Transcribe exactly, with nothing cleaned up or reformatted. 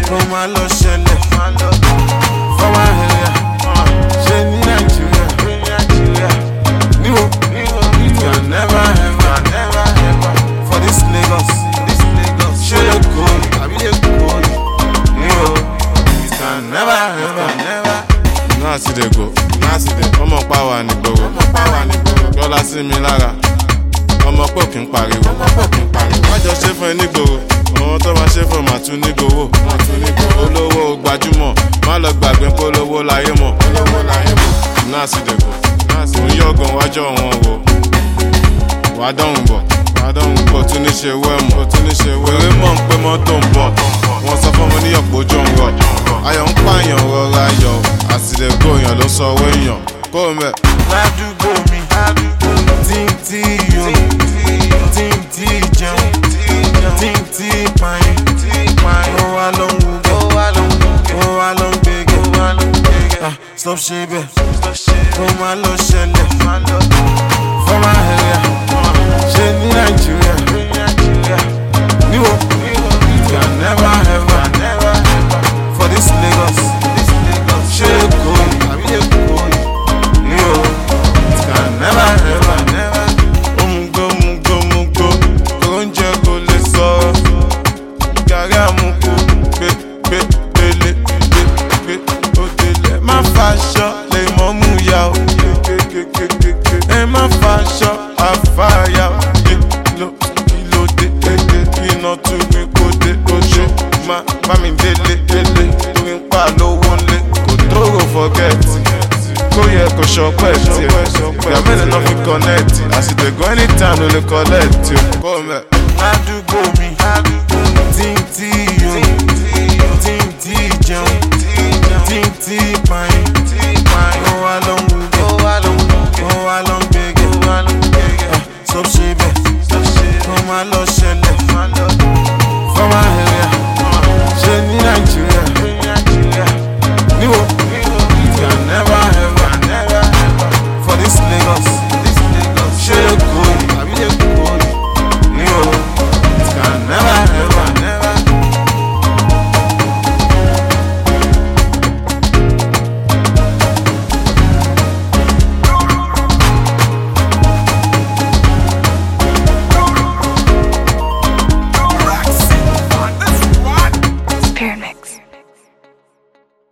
kó má lọ ṣẹlẹ̀ for my area ṣe ní Nàìjíríà níwò it can never ever for this Lagos ṣe lè kó àbí lè kó níwò it can never ever. Náà sì dé go ọmọ pàwà nígboro yọlá sí mi lára ọmọ pò kí n pariwo májọ ṣe fún ẹ nígboro àwọn tó máa ṣe fún màá tún nígboro olówó gbajúmọ̀ má lọ gbàgbé polówó láyé mọ̀ náà sì dé go òun yọ̀gàn wájọ́ wọn wò wàá dọ̀hùn bọ̀ kò tún ní ṣe wẹ́mù wèrè mọ̀ ń pé mọ́tò ń bọ̀ wọ́n sọ fún ọmọ níyọ̀pọ̀ ojú ń rọ̀ ayọ̀ ń pààyàn rọra ayọ̀ àsìlẹ̀gbò èèyàn ló sọ owó èèyàn kó o mẹ́. ládùúgbò mi tí ń tí yó tí ń tí jẹun tí ń tí pààyàn ó wá ló ń wúgẹ́ ó wá ló ń gbégẹ́ stop ṣe bẹ́ẹ̀ kó má lọ ṣẹlẹ̀ for my area ṣe ní Nàìjíríà níwò it can never ever for this Lagos ṣe lè kó àbí lè kó níwò it can never ever. Omugbo omugbo omugbo oúnjẹ kò lè sọ gàrí àmukù gbé gbé gbélé gbé gbé òdèlè má faṣọ lè mọ́ mú ya o ẹ má faṣọ àfàyà kìlò kìlò dé dé iná tún mi kó dé oṣù má bá mi délé délé torí ń pa lówó ńlé kò tóró fọgẹ́tì kó yẹ kó ṣọpẹ́ tiẹ̀ ìgbà mẹ́rin náà fi kọ́nẹ́ẹ̀tì àsìtẹ̀gùn anytime ló lè kọ́lẹ́ẹ̀tì kó mẹ́. ládùúgbò mi tí ń tí